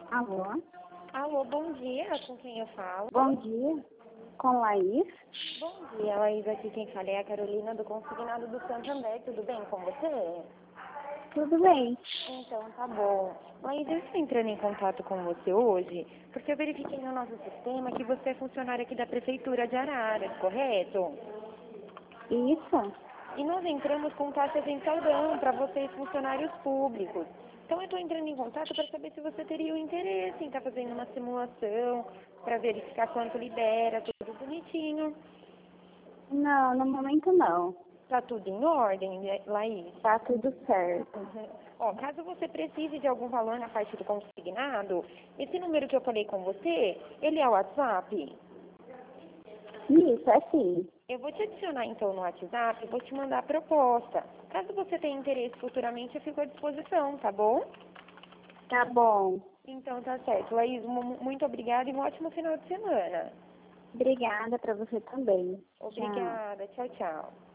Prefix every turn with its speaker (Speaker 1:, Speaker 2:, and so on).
Speaker 1: Alô?
Speaker 2: Alô, bom dia, com quem eu falo?
Speaker 1: Bom dia, com Laís.
Speaker 2: Bom dia, Laís, aqui quem fala é a Carolina do Consignado do Santander, tudo bem com você?
Speaker 1: Tudo bem?
Speaker 2: Então, tá bom. Laís, eu estou entrando em contato com você hoje, porque eu verifiquei no nosso sistema que você é funcionária aqui da Prefeitura de Araras, correto?
Speaker 1: Isso?
Speaker 2: E nós entramos com taxas em saldão para vocês, funcionários públicos. Então, eu estou entrando em contato para saber se você teria o interesse em estar fazendo uma simulação para verificar quanto libera, tudo bonitinho.
Speaker 1: Não, no momento não.
Speaker 2: Tá tudo em ordem, Laís?
Speaker 1: Tá tudo certo.
Speaker 2: Ó, caso você precise de algum valor na parte do consignado, esse número que eu falei com você, ele é o WhatsApp?
Speaker 1: Isso, é sim.
Speaker 2: Eu vou te adicionar então no WhatsApp e vou te mandar a proposta. Caso você tenha interesse futuramente, eu fico à disposição, tá bom?
Speaker 1: Tá bom.
Speaker 2: Então tá certo. Laís, muito obrigada e um ótimo final de semana.
Speaker 1: Obrigada para você também. Tchau.
Speaker 2: Obrigada. Tchau, tchau.